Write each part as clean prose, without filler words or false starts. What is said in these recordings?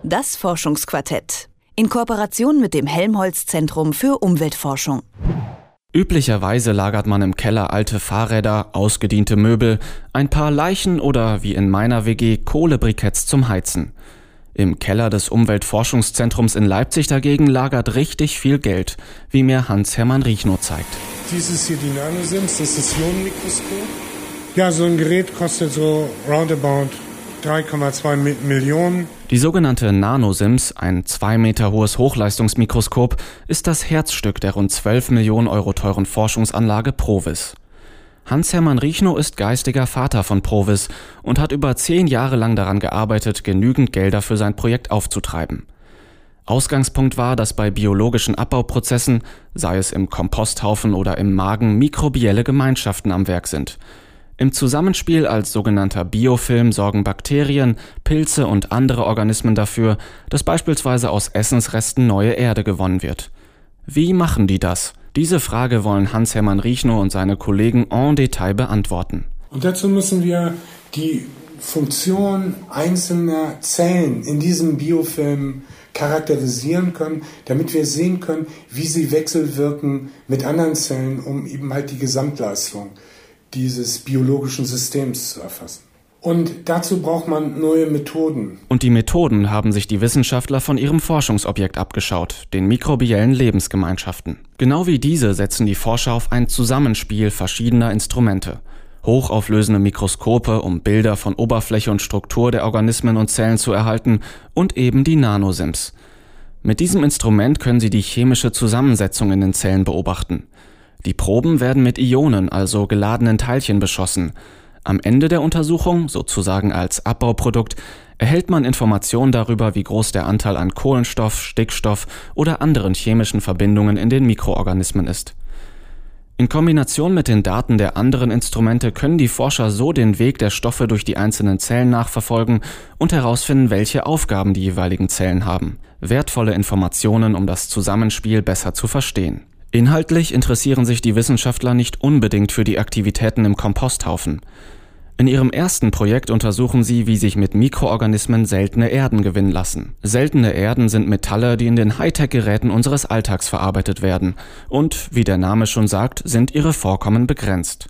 Das Forschungsquartett. In Kooperation mit dem Helmholtz-Zentrum für Umweltforschung. Üblicherweise lagert man im Keller alte Fahrräder, ausgediente Möbel, ein paar Leichen oder, wie in meiner WG, Kohlebriketts zum Heizen. Im Keller des Umweltforschungszentrums in Leipzig dagegen lagert richtig viel Geld, wie mir Hans-Hermann Riechnow zeigt. Dies ist hier die NanoSims, das ist das Ionenmikroskop. Ja, so ein Gerät kostet so roundabout 3,2 Millionen. Die sogenannte NanoSims, ein 2 Meter hohes Hochleistungsmikroskop, ist das Herzstück der rund 12 Millionen Euro teuren Forschungsanlage PROVIS. Hans-Hermann Riechnow ist geistiger Vater von PROVIS und hat über 10 Jahre lang daran gearbeitet, genügend Gelder für sein Projekt aufzutreiben. Ausgangspunkt war, dass bei biologischen Abbauprozessen, sei es im Komposthaufen oder im Magen, mikrobielle Gemeinschaften am Werk sind. Im Zusammenspiel als sogenannter Biofilm sorgen Bakterien, Pilze und andere Organismen dafür, dass beispielsweise aus Essensresten neue Erde gewonnen wird. Wie machen die das? Diese Frage wollen Hans-Hermann Riechnow und seine Kollegen en Detail beantworten. Und dazu müssen wir die Funktion einzelner Zellen in diesem Biofilm charakterisieren können, damit wir sehen können, wie sie wechselwirken mit anderen Zellen, um eben halt die Gesamtleistung dieses biologischen Systems zu erfassen. Und dazu braucht man neue Methoden. Und die Methoden haben sich die Wissenschaftler von ihrem Forschungsobjekt abgeschaut, den mikrobiellen Lebensgemeinschaften. Genau wie diese setzen die Forscher auf ein Zusammenspiel verschiedener Instrumente. Hochauflösende Mikroskope, um Bilder von Oberfläche und Struktur der Organismen und Zellen zu erhalten, und eben die NanoSims. Mit diesem Instrument können sie die chemische Zusammensetzung in den Zellen beobachten. Die Proben werden mit Ionen, also geladenen Teilchen, beschossen. Am Ende der Untersuchung, sozusagen als Abbauprodukt, erhält man Informationen darüber, wie groß der Anteil an Kohlenstoff, Stickstoff oder anderen chemischen Verbindungen in den Mikroorganismen ist. In Kombination mit den Daten der anderen Instrumente können die Forscher so den Weg der Stoffe durch die einzelnen Zellen nachverfolgen und herausfinden, welche Aufgaben die jeweiligen Zellen haben. Wertvolle Informationen, um das Zusammenspiel besser zu verstehen. Inhaltlich interessieren sich die Wissenschaftler nicht unbedingt für die Aktivitäten im Komposthaufen. In ihrem ersten Projekt untersuchen sie, wie sich mit Mikroorganismen seltene Erden gewinnen lassen. Seltene Erden sind Metalle, die in den Hightech-Geräten unseres Alltags verarbeitet werden und, wie der Name schon sagt, sind ihre Vorkommen begrenzt.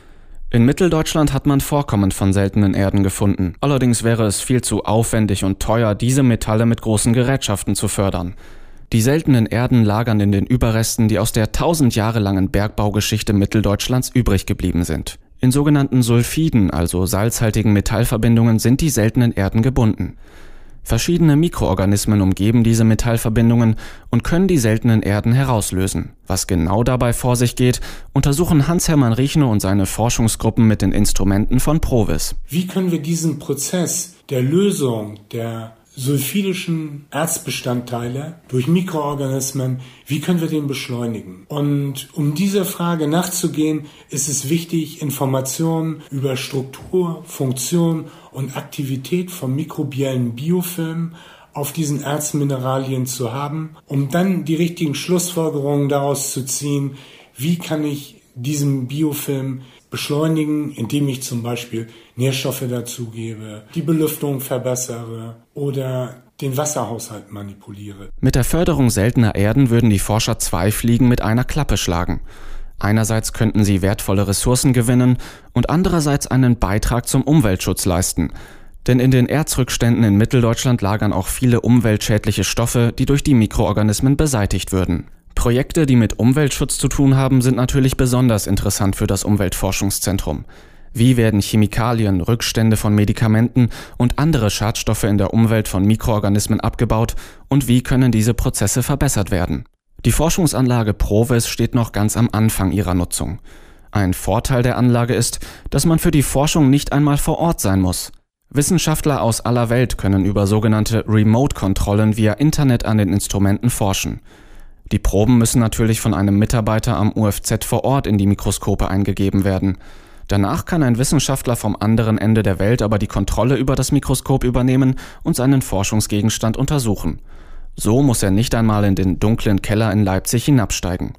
In Mitteldeutschland hat man Vorkommen von seltenen Erden gefunden. Allerdings wäre es viel zu aufwendig und teuer, diese Metalle mit großen Gerätschaften zu fördern. Die seltenen Erden lagern in den Überresten, die aus der 1000 Jahre langen Bergbaugeschichte Mitteldeutschlands übrig geblieben sind. In sogenannten Sulfiden, also salzhaltigen Metallverbindungen, sind die seltenen Erden gebunden. Verschiedene Mikroorganismen umgeben diese Metallverbindungen und können die seltenen Erden herauslösen. Was genau dabei vor sich geht, untersuchen Hans-Hermann Riechnow und seine Forschungsgruppen mit den Instrumenten von PROVIS. Wie können wir diesen Prozess der Lösung der sulfidischen Erzbestandteile durch Mikroorganismen, wie können wir den beschleunigen? Und um dieser Frage nachzugehen, ist es wichtig, Informationen über Struktur, Funktion und Aktivität von mikrobiellen Biofilmen auf diesen Erzmineralien zu haben, um dann die richtigen Schlussfolgerungen daraus zu ziehen, wie kann ich diesen Biofilm beschleunigen, indem ich zum Beispiel Nährstoffe dazugebe, die Belüftung verbessere oder den Wasserhaushalt manipuliere. Mit der Förderung seltener Erden würden die Forscher 2 Fliegen mit einer Klappe schlagen. Einerseits könnten sie wertvolle Ressourcen gewinnen und andererseits einen Beitrag zum Umweltschutz leisten. Denn in den Erzrückständen in Mitteldeutschland lagern auch viele umweltschädliche Stoffe, die durch die Mikroorganismen beseitigt würden. Projekte, die mit Umweltschutz zu tun haben, sind natürlich besonders interessant für das Umweltforschungszentrum. Wie werden Chemikalien, Rückstände von Medikamenten und andere Schadstoffe in der Umwelt von Mikroorganismen abgebaut und wie können diese Prozesse verbessert werden? Die Forschungsanlage PROVIS steht noch ganz am Anfang ihrer Nutzung. Ein Vorteil der Anlage ist, dass man für die Forschung nicht einmal vor Ort sein muss. Wissenschaftler aus aller Welt können über sogenannte Remote-Kontrollen via Internet an den Instrumenten forschen. Die Proben müssen natürlich von einem Mitarbeiter am UFZ vor Ort in die Mikroskope eingegeben werden. Danach kann ein Wissenschaftler vom anderen Ende der Welt aber die Kontrolle über das Mikroskop übernehmen und seinen Forschungsgegenstand untersuchen. So muss er nicht einmal in den dunklen Keller in Leipzig hinabsteigen.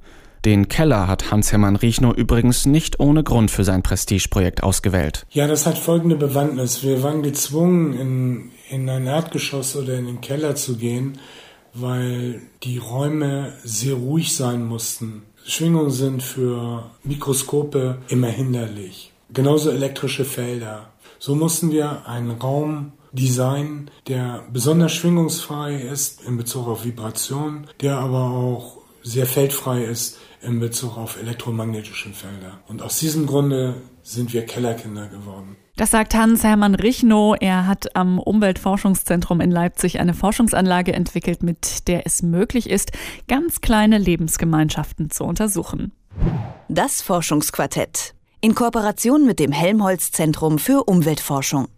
Den Keller hat Hans-Hermann Riechnow übrigens nicht ohne Grund für sein Prestigeprojekt ausgewählt. Ja, das hat folgende Bewandtnis. Wir waren gezwungen, in ein Erdgeschoss oder in den Keller zu gehen, weil die Räume sehr ruhig sein mussten. Schwingungen sind für Mikroskope immer hinderlich. Genauso elektrische Felder. So mussten wir einen Raum designen, der besonders schwingungsfrei ist in Bezug auf Vibration, der aber auch sehr feldfrei ist in Bezug auf elektromagnetische Felder. Und aus diesem Grunde sind wir Kellerkinder geworden. Das sagt Hans-Hermann Riechnow. Er hat am Umweltforschungszentrum in Leipzig eine Forschungsanlage entwickelt, mit der es möglich ist, ganz kleine Lebensgemeinschaften zu untersuchen. Das Forschungsquartett in Kooperation mit dem Helmholtz Zentrum für Umweltforschung.